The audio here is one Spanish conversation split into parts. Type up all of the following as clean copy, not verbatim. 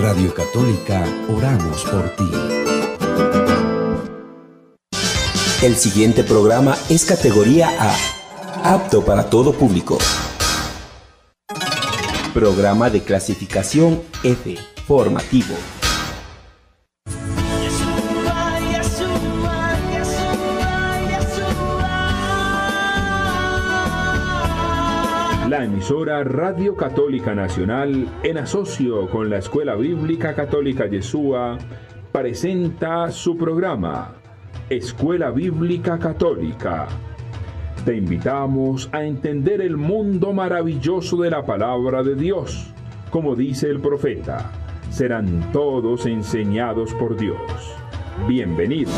Radio Católica oramos por ti. El siguiente programa es categoría A, apto para todo público. Programa de clasificación F, formativo. La emisora Radio Católica Nacional, en asocio con la Escuela Bíblica Católica Yeshua, presenta su programa Escuela Bíblica Católica. Te invitamos a entender el mundo maravilloso de la palabra de Dios. Como dice el profeta, serán todos enseñados por Dios. Bienvenidos.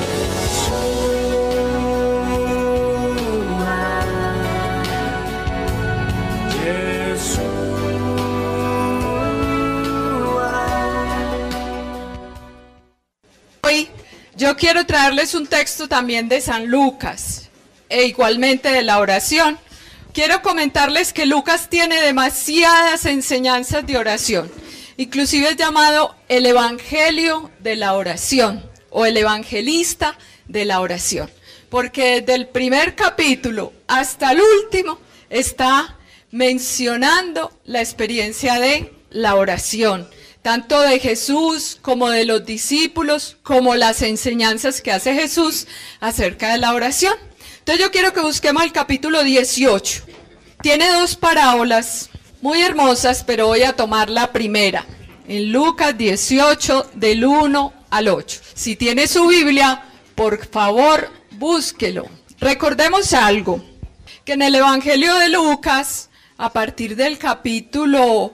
Hoy yo quiero traerles un texto también de San Lucas e igualmente de la oración. Quiero comentarles que Lucas tiene demasiadas enseñanzas de oración, inclusive es llamado el Evangelio de la oración o el evangelista de la oración, porque desde el primer capítulo hasta el último está mencionando la experiencia de la oración, tanto de Jesús como de los discípulos, como las enseñanzas que hace Jesús acerca de la oración. Entonces yo quiero que busquemos el capítulo 18. Tiene dos parábolas muy hermosas, pero voy a tomar la primera. En Lucas 18, del 1 al 8. Si tiene su Biblia, por favor, búsquelo. Recordemos algo, que en el Evangelio de Lucas, a partir del capítulo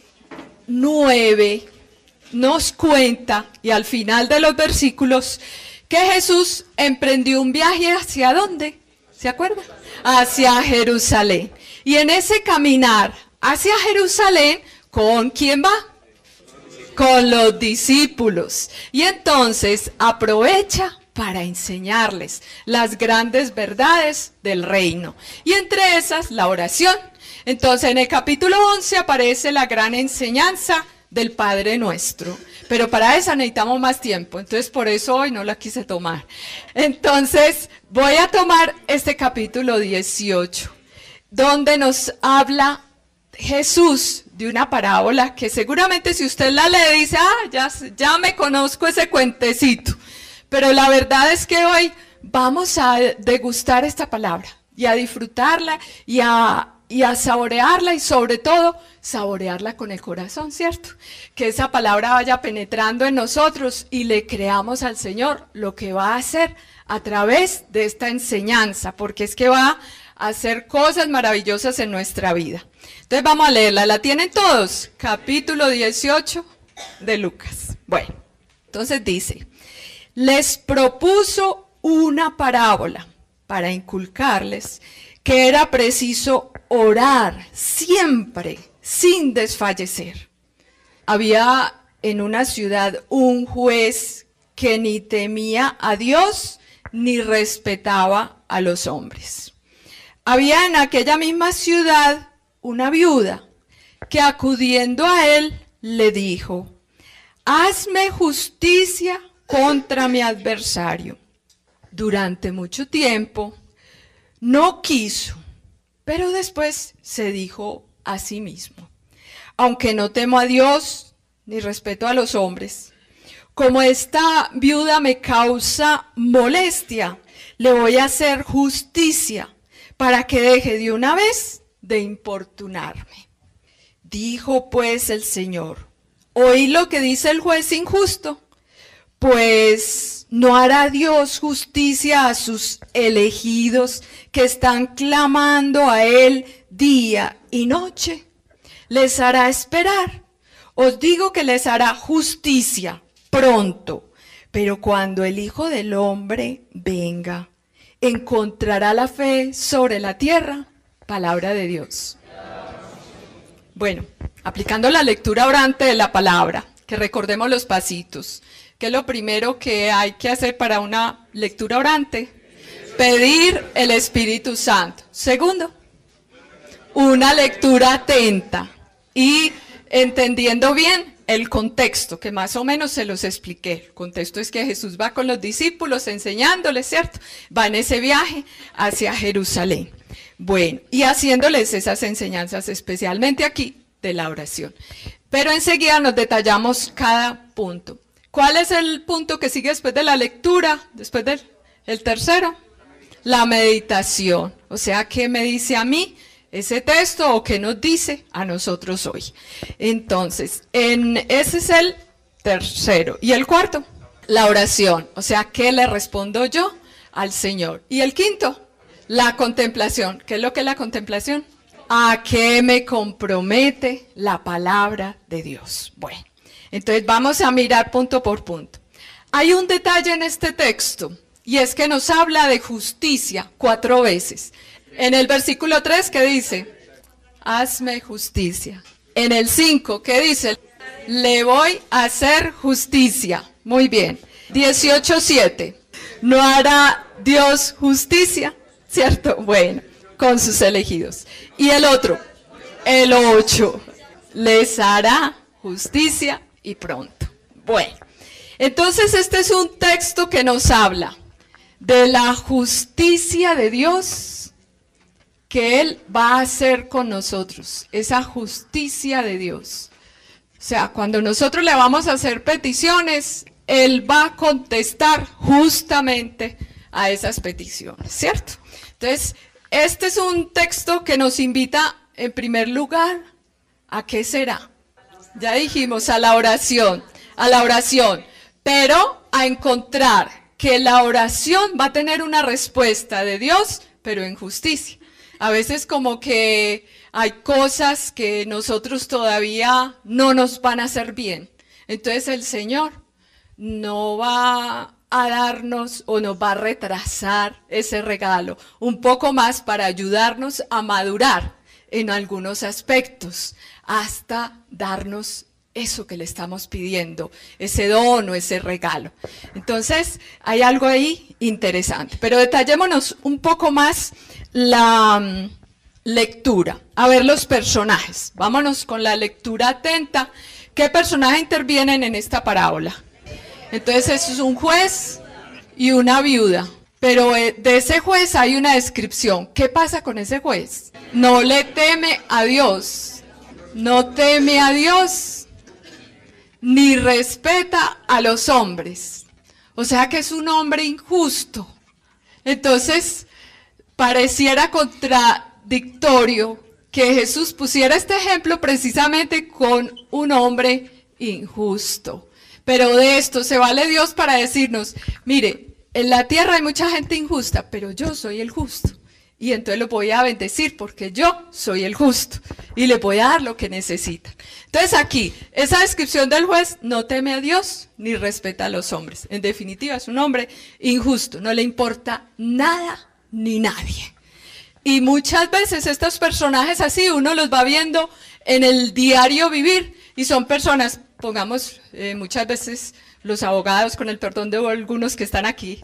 9 nos cuenta, y al final de los versículos, que Jesús emprendió un viaje ¿hacia dónde? ¿Se acuerdan? Hacia Jerusalén. Y en ese caminar hacia Jerusalén, ¿con quién va? Con los discípulos. Y entonces aprovecha para enseñarles las grandes verdades del reino. Y entre esas, la oración. Entonces, en el capítulo 11 aparece la gran enseñanza del Padre Nuestro. Pero para eso necesitamos más tiempo. Entonces, por eso hoy no la quise tomar. Entonces, voy a tomar este capítulo 18, donde nos habla Jesús de una parábola que seguramente si usted la lee dice, ya me conozco ese cuentecito. Pero la verdad es que hoy vamos a degustar esta palabra y a disfrutarla y a saborearla y sobre todo saborearla con el corazón, ¿cierto? Que esa palabra vaya penetrando en nosotros y le creamos al Señor lo que va a hacer a través de esta enseñanza, porque es que va a hacer cosas maravillosas en nuestra vida. Entonces vamos a leerla, ¿la tienen todos? Capítulo 18 de Lucas. Bueno, entonces dice, les propuso una parábola para inculcarles que era preciso orar siempre, sin desfallecer. Había en una ciudad un juez que ni temía a Dios ni respetaba a los hombres. Había en aquella misma ciudad una viuda que acudiendo a él le dijo, hazme justicia contra mi adversario. Durante mucho tiempo no quiso, pero después se dijo a sí mismo, aunque no temo a Dios ni respeto a los hombres, como esta viuda me causa molestia, le voy a hacer justicia para que deje de una vez de importunarme. Dijo pues el Señor, ¿oí lo que dice el juez injusto? Pues ¿no hará Dios justicia a sus elegidos que están clamando a Él día y noche? Les hará esperar. Os digo que les hará justicia pronto. Pero cuando el Hijo del Hombre venga, ¿encontrará la fe sobre la tierra? Palabra de Dios. Bueno, aplicando la lectura orante de la palabra, que recordemos los pasitos. ¿Qué es lo primero que hay que hacer para una lectura orante? Pedir el Espíritu Santo. Segundo, una lectura atenta y entendiendo bien el contexto, que más o menos se los expliqué. El contexto es que Jesús va con los discípulos enseñándoles, ¿cierto? Va en ese viaje hacia Jerusalén. Bueno, y haciéndoles esas enseñanzas, especialmente aquí, de la oración. Pero enseguida nos detallamos cada punto. ¿Cuál es el punto que sigue después de la lectura? Después del el tercero, la meditación. O sea, ¿qué me dice a mí ese texto o qué nos dice a nosotros hoy? Entonces, ese es el tercero. ¿Y el cuarto? La oración. O sea, ¿qué le respondo yo al Señor? Y el quinto, la contemplación. ¿Qué es lo que es la contemplación? ¿A qué me compromete la palabra de Dios? Bueno, entonces vamos a mirar punto por punto. Hay un detalle en este texto, y es que nos habla de justicia 4 veces. En el versículo 3, ¿qué dice? Hazme justicia. En el 5, ¿qué dice? Le voy a hacer justicia. Muy bien. 18:7. ¿No hará Dios justicia? ¿Cierto? Bueno, con sus elegidos. Y el otro, el 8. Les hará justicia y pronto. Bueno, entonces este es un texto que nos habla de la justicia de Dios que Él va a hacer con nosotros, esa justicia de Dios. O sea, cuando nosotros le vamos a hacer peticiones, Él va a contestar justamente a esas peticiones, ¿cierto? Entonces, este es un texto que nos invita, en primer lugar, ¿a qué será? Ya dijimos, a la oración, pero a encontrar que la oración va a tener una respuesta de Dios, pero en justicia. A veces como que hay cosas que nosotros todavía no nos van a hacer bien. Entonces el Señor no va a darnos o nos va a retrasar ese regalo un poco más para ayudarnos a madurar en algunos aspectos hasta darnos eso que le estamos pidiendo, ese don o ese regalo. Entonces, hay algo ahí interesante. Pero detallémonos un poco más la lectura. A ver los personajes. Vámonos con la lectura atenta. ¿Qué personajes intervienen en esta parábola? Entonces, es un juez y una viuda. Pero de ese juez hay una descripción. ¿Qué pasa con ese juez? No le teme a Dios. No teme a Dios, ni respeta a los hombres. O sea que es un hombre injusto. Entonces, pareciera contradictorio que Jesús pusiera este ejemplo precisamente con un hombre injusto. Pero de esto se vale Dios para decirnos, mire, en la tierra hay mucha gente injusta, pero yo soy el justo. Y entonces lo voy a bendecir porque yo soy el justo y le voy a dar lo que necesitan. Entonces aquí, esa descripción del juez no teme a Dios ni respeta a los hombres. En definitiva, es un hombre injusto, no le importa nada ni nadie. Y muchas veces estos personajes así, uno los va viendo en el diario vivir y son personas, pongamos muchas veces los abogados, con el perdón de algunos que están aquí,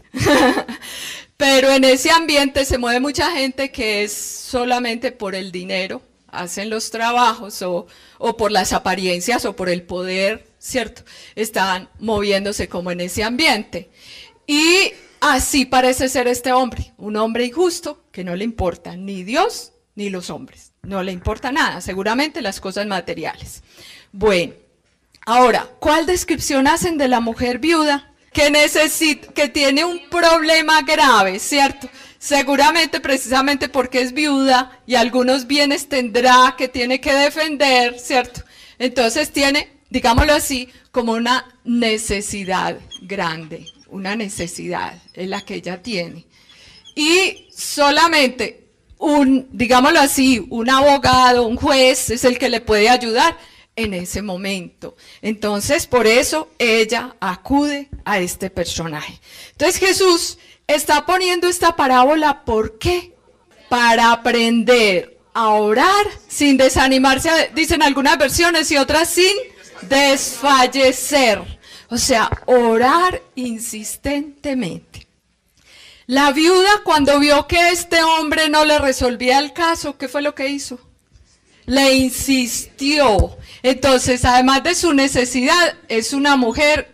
pero en ese ambiente se mueve mucha gente que es solamente por el dinero, hacen los trabajos o por las apariencias o por el poder, ¿cierto? Están moviéndose como en ese ambiente. Y así parece ser este hombre, un hombre injusto que no le importa ni Dios ni los hombres, no le importa nada, seguramente las cosas materiales. Bueno, ahora, ¿cuál descripción hacen de la mujer viuda? Que tiene un problema grave, ¿cierto? Seguramente precisamente porque es viuda y algunos bienes tendrá que tiene que defender, ¿cierto? Entonces tiene, digámoslo así, como una necesidad grande, una necesidad es la que ella tiene. Y solamente digámoslo así, un abogado, un juez es el que le puede ayudar en ese momento. Entonces, por eso ella acude a este personaje. Entonces, Jesús está poniendo esta parábola, ¿por qué? Para aprender a orar sin desanimarse, dicen algunas versiones, y otras sin desfallecer. O sea, orar insistentemente. La viuda, cuando vio que este hombre no le resolvía el caso, ¿qué fue lo que hizo? le insistió. Entonces, además de su necesidad, es una mujer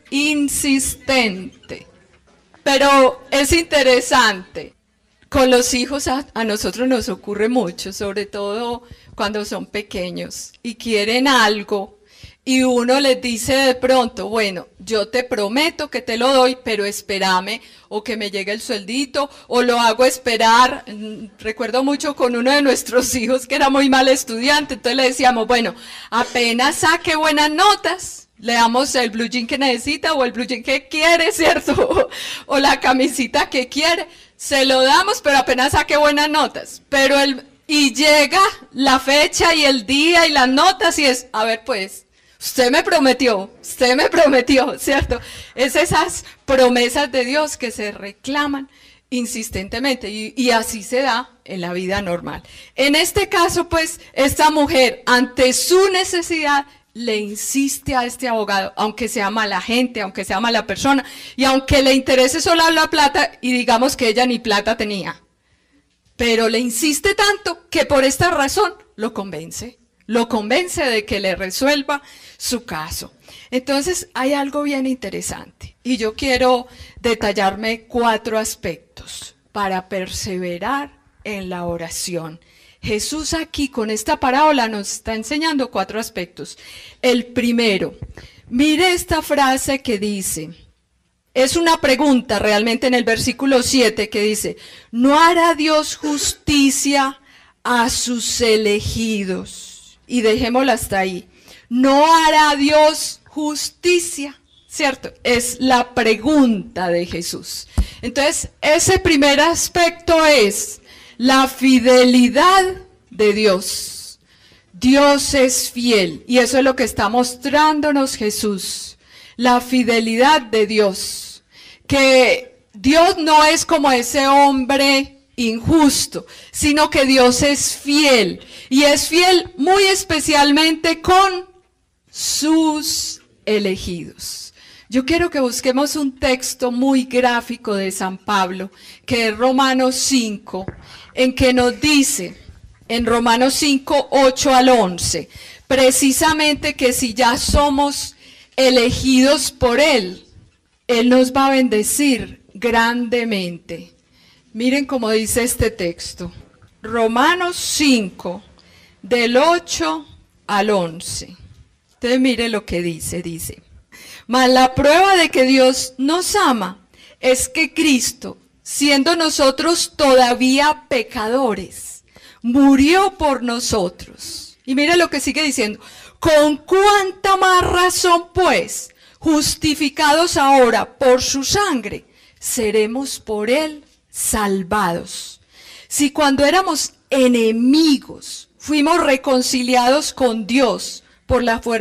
insistente. Pero es interesante. Con los hijos a nosotros nos ocurre mucho, sobre todo cuando son pequeños y quieren algo y uno les dice de pronto, bueno, yo te prometo que te lo doy, pero espérame, o que me llegue el sueldito, o lo hago esperar. Recuerdo mucho con uno de nuestros hijos que era muy mal estudiante, entonces le decíamos, bueno, apenas saque buenas notas, le damos el blue jean que necesita o el blue jean que quiere, ¿cierto? O la camisita que quiere, se lo damos, pero apenas saque buenas notas. Y llega la fecha y el día y las notas y es, a ver pues, usted me prometió, ¿cierto? Es esas promesas de Dios que se reclaman insistentemente y así se da en la vida normal. En este caso, pues, esta mujer, ante su necesidad, le insiste a este abogado, aunque sea mala gente, aunque sea mala persona, y aunque le interese solo la plata, y digamos que ella ni plata tenía. Pero le insiste tanto que por esta razón lo convence de que le resuelva su caso. Entonces hay algo bien interesante y yo quiero detallarme 4 aspectos para perseverar en la oración. Jesús aquí con esta parábola nos está enseñando 4 aspectos. El primero, mire esta frase que dice, es una pregunta realmente en el versículo 7 que dice, ¿no hará Dios justicia a sus elegidos? Y dejémosla hasta ahí. ¿No hará Dios justicia? ¿Cierto? Es la pregunta de Jesús. Entonces, ese primer aspecto es la fidelidad de Dios. Dios es fiel y eso es lo que está mostrándonos Jesús. La fidelidad de Dios. Que Dios no es como ese hombre injusto, sino que Dios es fiel. Y es fiel muy especialmente con sus elegidos. Yo quiero que busquemos un texto muy gráfico de San Pablo, que es Romanos 5, en que nos dice, en Romanos 5, 8 al 11, precisamente que si ya somos elegidos por Él, Él nos va a bendecir grandemente. Miren cómo dice este texto, Romanos 5, del 8 al 11. Entonces mire lo que dice, mas la prueba de que Dios nos ama es que Cristo, siendo nosotros todavía pecadores, murió por nosotros. Y mire lo que sigue diciendo, con cuánta más razón pues, justificados ahora por su sangre, seremos por Él salvados. Si cuando éramos enemigos, fuimos reconciliados con Dios por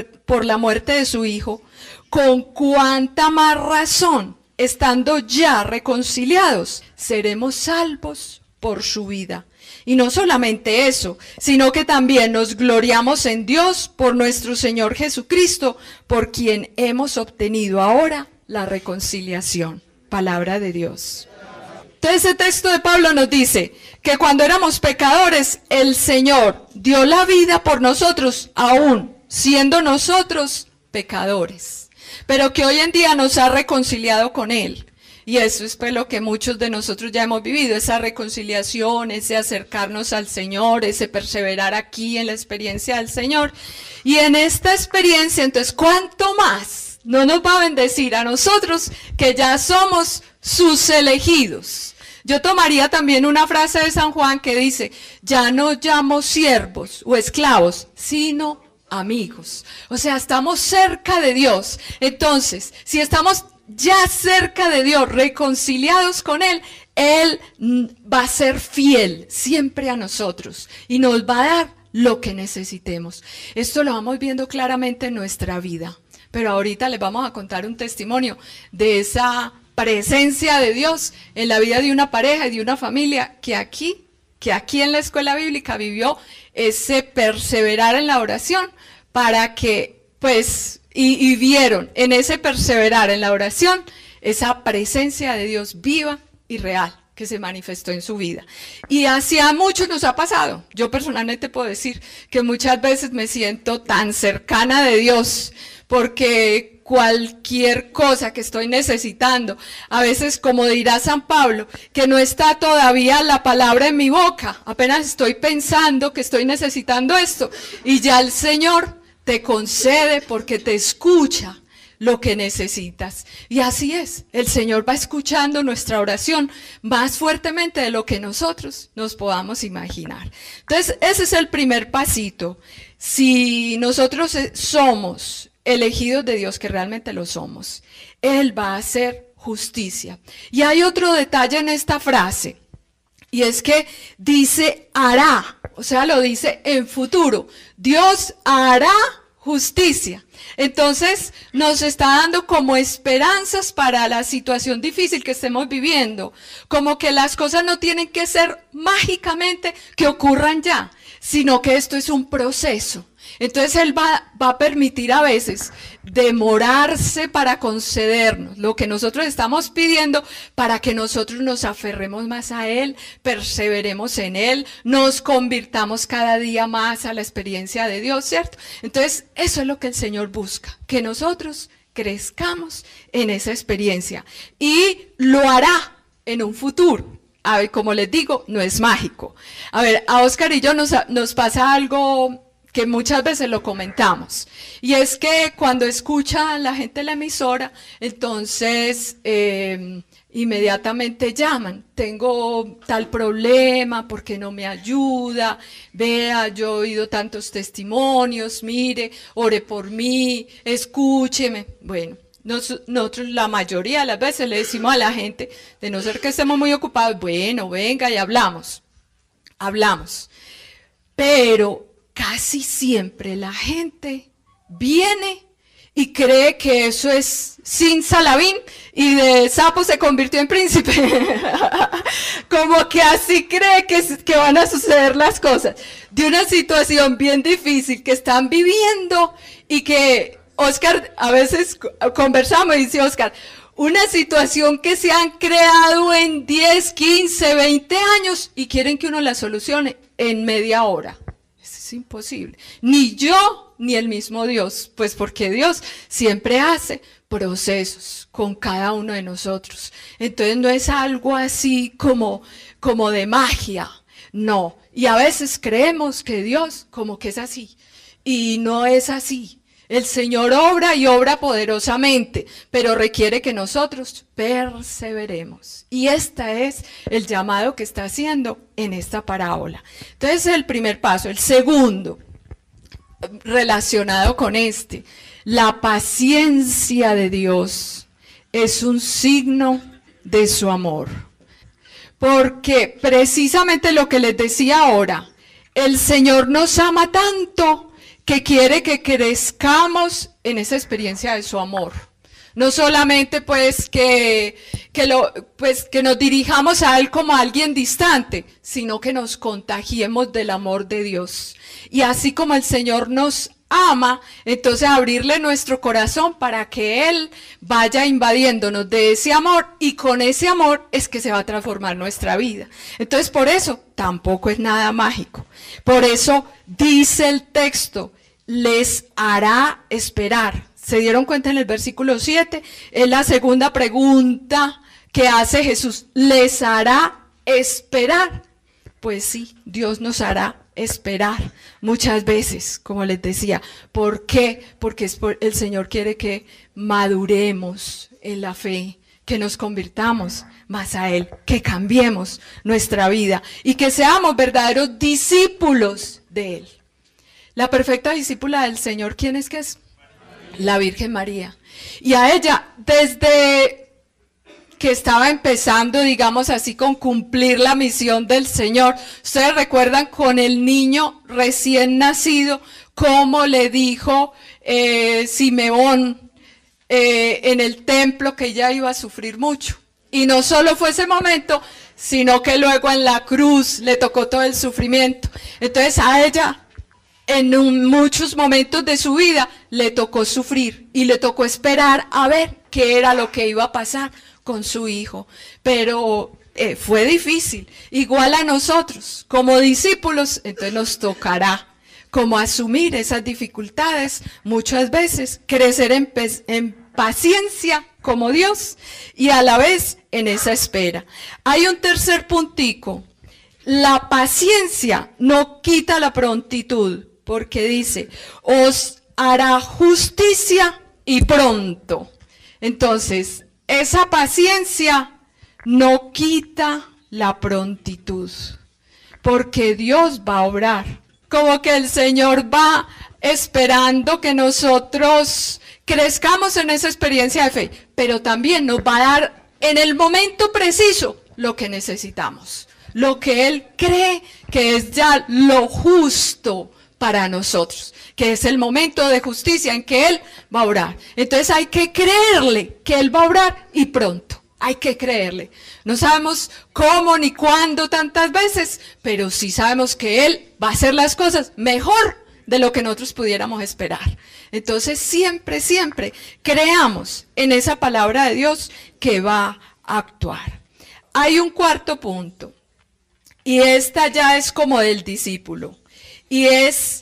la muerte de su Hijo, con cuánta más razón, estando ya reconciliados, seremos salvos por su vida. Y no solamente eso, sino que también nos gloriamos en Dios por nuestro Señor Jesucristo, por quien hemos obtenido ahora la reconciliación. Palabra de Dios. Entonces ese texto de Pablo nos dice que cuando éramos pecadores, el Señor dio la vida por nosotros, aún siendo nosotros pecadores, pero que hoy en día nos ha reconciliado con Él. Y eso es pues lo que muchos de nosotros ya hemos vivido, esa reconciliación, ese acercarnos al Señor, ese perseverar aquí en la experiencia del Señor. Y en esta experiencia, entonces, ¿cuánto más no nos va a bendecir a nosotros que ya somos sus elegidos? Yo tomaría también una frase de San Juan que dice, ya no llamo siervos o esclavos, sino amigos. O sea, estamos cerca de Dios. Entonces, si estamos ya cerca de Dios, reconciliados con Él, Él va a ser fiel siempre a nosotros y nos va a dar lo que necesitemos. Esto lo vamos viendo claramente en nuestra vida, pero ahorita les vamos a contar un testimonio de esa presencia de Dios en la vida de una pareja y de una familia que aquí en la escuela bíblica vivió ese perseverar en la oración para que pues y vieron en ese perseverar en la oración esa presencia de Dios viva y real que se manifestó en su vida. Y así a muchos nos ha pasado. Yo personalmente puedo decir que muchas veces me siento tan cercana de Dios, porque cualquier cosa que estoy necesitando, a veces, como dirá San Pablo, que no está todavía la palabra en mi boca, apenas estoy pensando que estoy necesitando esto, y ya el Señor te concede porque te escucha lo que necesitas. Y así es, el Señor va escuchando nuestra oración más fuertemente de lo que nosotros nos podamos imaginar. Entonces, ese es el primer pasito. Si nosotros somos elegidos de Dios, que realmente lo somos, Él va a hacer justicia. Y hay otro detalle en esta frase, y es que dice hará, o sea, lo dice en futuro. Dios hará justicia. Entonces nos está dando como esperanzas para la situación difícil que estemos viviendo, como que las cosas no tienen que ser mágicamente que ocurran ya, sino que esto es un proceso. Entonces Él va a permitir a veces demorarse para concedernos lo que nosotros estamos pidiendo, para que nosotros nos aferremos más a Él, perseveremos en Él, nos convirtamos cada día más a la experiencia de Dios, ¿cierto? Entonces eso es lo que el Señor busca, que nosotros crezcamos en esa experiencia, y lo hará en un futuro. A ver, como les digo, no es mágico. A ver, a Oscar y yo nos pasa algo que muchas veces lo comentamos, y es que cuando escucha la gente la emisora, entonces inmediatamente llaman: tengo tal problema, ¿por qué no me ayuda? Vea, yo he oído tantos testimonios, mire, ore por mí, escúcheme. Bueno, nosotros la mayoría de las veces le decimos a la gente, de no ser que estemos muy ocupados, bueno, venga y hablamos, pero casi siempre la gente viene y cree que eso es sin Salabín, y de sapo se convirtió en príncipe. Como que así cree que van a suceder las cosas, de una situación bien difícil que están viviendo, y que Oscar, a veces conversamos y dice Oscar, una situación que se han creado en 10, 15, 20 años, y quieren que uno la solucione en media hora. Es imposible. Ni yo, ni el mismo Dios, pues porque Dios siempre hace procesos con cada uno de nosotros. Entonces no es algo así como de magia, no. Y a veces creemos que Dios como que es así, y no es así. El Señor obra y obra poderosamente, pero requiere que nosotros perseveremos. Y este es el llamado que está haciendo en esta parábola. Entonces, es el primer paso. El segundo, relacionado con este, la paciencia de Dios es un signo de su amor. Porque precisamente lo que les decía ahora, el Señor nos ama tanto que quiere que crezcamos en esa experiencia de su amor. No solamente pues que nos dirijamos a Él como a alguien distante, sino que nos contagiemos del amor de Dios. Y así como el Señor nos ama, entonces abrirle nuestro corazón para que Él vaya invadiéndonos de ese amor, y con ese amor es que se va a transformar nuestra vida. Entonces por eso tampoco es nada mágico. Por eso dice el texto, les hará esperar. ¿Se dieron cuenta en el versículo 7? Es la segunda pregunta que hace Jesús. ¿Les hará esperar? Pues sí, Dios nos hará esperar muchas veces, como les decía. ¿Por qué? Porque el Señor quiere que maduremos en la fe, que nos convirtamos más a Él, que cambiemos nuestra vida y que seamos verdaderos discípulos de Él. La perfecta discípula del Señor, ¿quién es que es? La Virgen María. Y a ella, desde que estaba empezando, digamos así, con cumplir la misión del Señor, ustedes recuerdan con el niño recién nacido, cómo le dijo Simeón en el templo que ella iba a sufrir mucho. Y no solo fue ese momento, sino que luego en la cruz le tocó todo el sufrimiento. Entonces a ella, en muchos momentos de su vida, le tocó sufrir y le tocó esperar a ver qué era lo que iba a pasar con su hijo. Pero fue difícil, igual a nosotros, como discípulos, entonces nos tocará como asumir esas dificultades, muchas veces crecer en paciencia como Dios y a la vez en esa espera. Hay un tercer puntico, la paciencia no quita la prontitud, porque dice, os hará justicia y pronto. Entonces, esa paciencia no quita la prontitud, porque Dios va a obrar. Como que el Señor va esperando que nosotros crezcamos en esa experiencia de fe, pero también nos va a dar en el momento preciso lo que necesitamos, lo que Él cree que es ya lo justo para nosotros, que es el momento de justicia en que Él va a obrar. Entonces hay que creerle que Él va a obrar y pronto. Hay que creerle. No sabemos cómo ni cuándo tantas veces, pero sí sabemos que Él va a hacer las cosas mejor de lo que nosotros pudiéramos esperar. Entonces siempre, siempre creamos en esa palabra de Dios que va a actuar. Hay un cuarto punto, y esta ya es como del discípulo, y es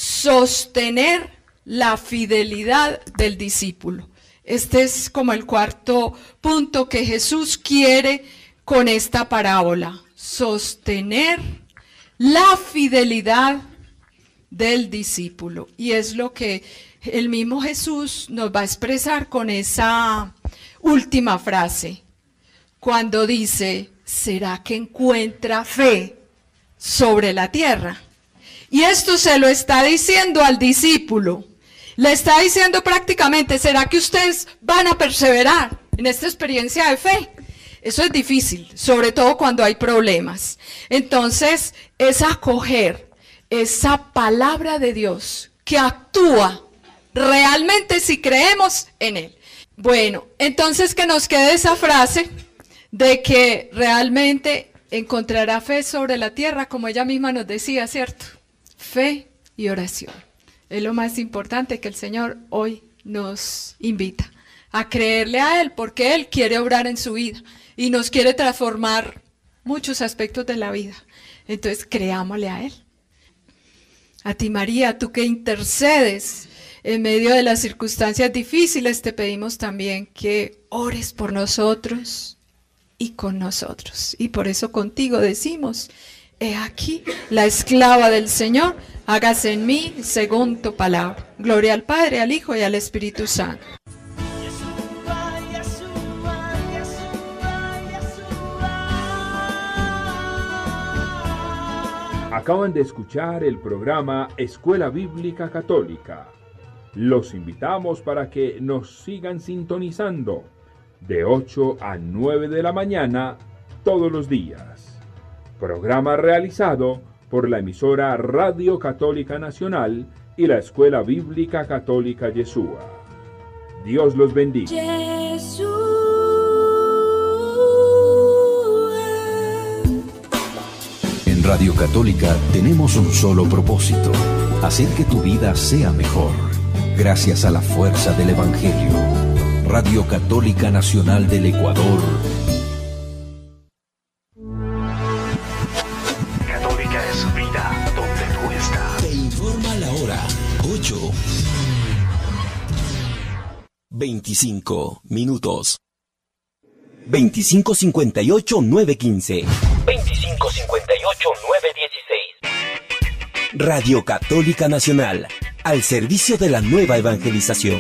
sostener la fidelidad del discípulo. Este es como el cuarto punto que Jesús quiere con esta parábola, sostener la fidelidad del discípulo. Y es lo que el mismo Jesús nos va a expresar con esa última frase, cuando dice, ¿será que encuentra fe sobre la tierra? Y esto se lo está diciendo al discípulo. Le está diciendo prácticamente, ¿será que ustedes van a perseverar en esta experiencia de fe? Eso es difícil, sobre todo cuando hay problemas. Entonces, es acoger esa palabra de Dios que actúa realmente si creemos en Él. Bueno, entonces que nos quede esa frase de que realmente encontrará fe sobre la tierra, como ella misma nos decía, ¿cierto? Fe y oración. Es lo más importante que el Señor hoy nos invita a creerle a Él, porque Él quiere obrar en su vida y nos quiere transformar muchos aspectos de la vida. Entonces, creámosle a Él. A ti, María, tú que intercedes en medio de las circunstancias difíciles, te pedimos también que ores por nosotros y con nosotros. Y por eso contigo decimos, he aquí la esclava del Señor, hágase en mí según tu palabra. Gloria al Padre, al Hijo y al Espíritu Santo. Acaban de escuchar el programa Escuela Bíblica Católica. Los invitamos para que nos sigan sintonizando de 8 a 9 de la mañana todos los días. Programa realizado por la emisora Radio Católica Nacional y la Escuela Bíblica Católica Yeshua. Dios los bendiga. En Radio Católica tenemos un solo propósito: hacer que tu vida sea mejor. Gracias a la fuerza del Evangelio. Radio Católica Nacional del Ecuador. Católica es vida donde tú estás. Te informa la hora. 8:25 minutos. 2558-915. 2558-916. Radio Católica Nacional, al servicio de la nueva evangelización.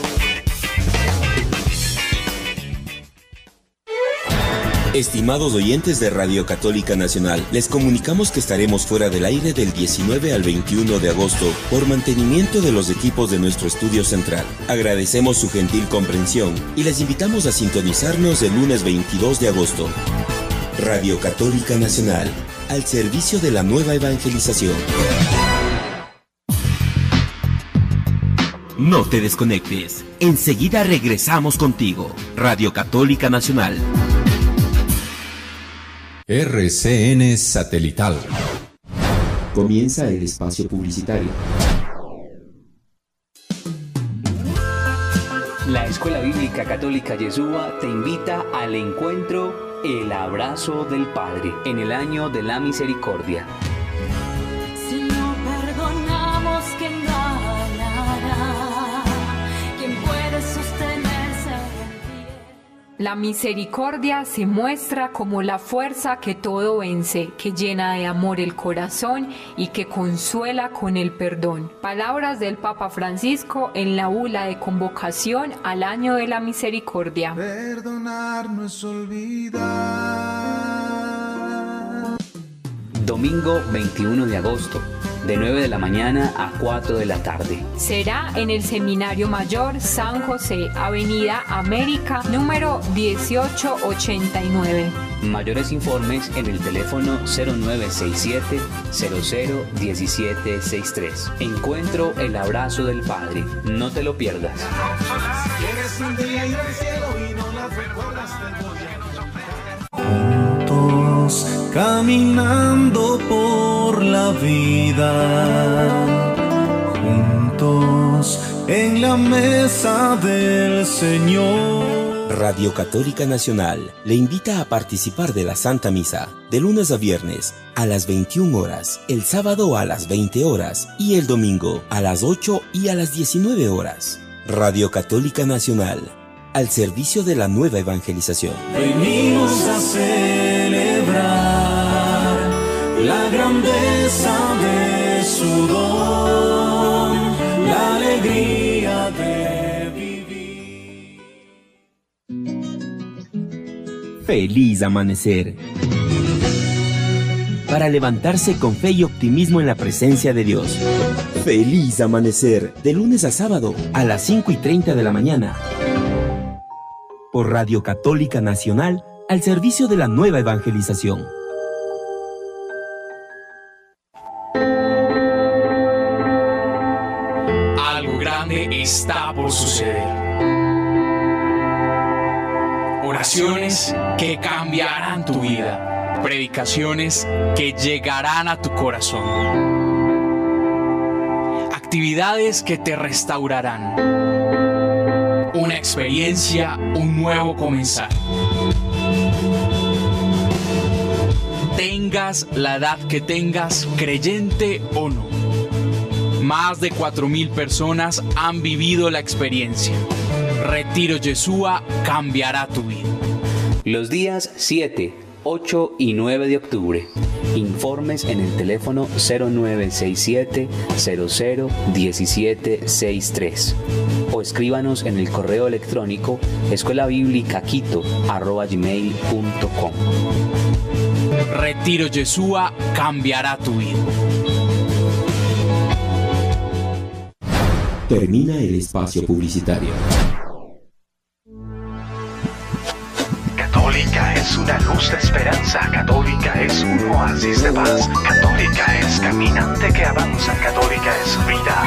Estimados oyentes de Radio Católica Nacional, les comunicamos que estaremos fuera del aire del 19 al 21 de agosto por mantenimiento de los equipos de nuestro estudio central. Agradecemos su gentil comprensión y les invitamos a sintonizarnos el lunes 22 de agosto. Radio Católica Nacional, al servicio de la nueva evangelización. No te desconectes, enseguida regresamos contigo. Radio Católica Nacional. RCN Satelital. Comienza el espacio publicitario. La Escuela Bíblica Católica Yeshua te invita al encuentro El abrazo del Padre en el año de la misericordia. Si no perdonamos, ¿quién ganará? ¿Quién puede sostenerse en pie? La misericordia se muestra como la fuerza que todo vence, que llena de amor el corazón y que consuela con el perdón. Palabras del Papa Francisco en la bula de convocación al año de la misericordia. Perdonar no es olvidar. Domingo 21 de agosto, de 9 de la mañana a 4 de la tarde. Será en el Seminario Mayor San José, Avenida América, número 1889. Mayores informes en el teléfono 0967-001763. Encuentro el abrazo del Padre. No te lo pierdas. Juntos caminando por la vida, juntos en la mesa del Señor. Radio Católica Nacional le invita a participar de la Santa Misa de lunes a viernes a las 21 horas, el sábado a las 20 horas y el domingo a las 8 y a las 19 horas. Radio Católica Nacional, al servicio de la nueva evangelización. Venimos a celebrar la grandeza de su don, la alegría de vivir. Feliz amanecer. Para levantarse con fe y optimismo en la presencia de Dios. Feliz amanecer, de lunes a sábado a las 5:30 de la mañana. Por Radio Católica Nacional, al servicio de la nueva evangelización. Algo grande está por suceder. Oraciones que cambiarán tu vida. Predicaciones que llegarán a tu corazón. Actividades que te restaurarán. Una experiencia, un nuevo comenzar. Tengas la edad que tengas, creyente o no. Más de 4.000 personas han vivido la experiencia. Retiro Yeshua cambiará tu vida. Los días 7, 8 y 9 de octubre. Informes en el teléfono 0967-001763 o escríbanos en el correo electrónico escuelabiblicaquito@gmail.com. Retiro Yeshua cambiará tu vida. Termina el espacio publicitario. Católica es una luz de esperanza, católica es un oasis de paz, católica es caminante que avanza, católica es vida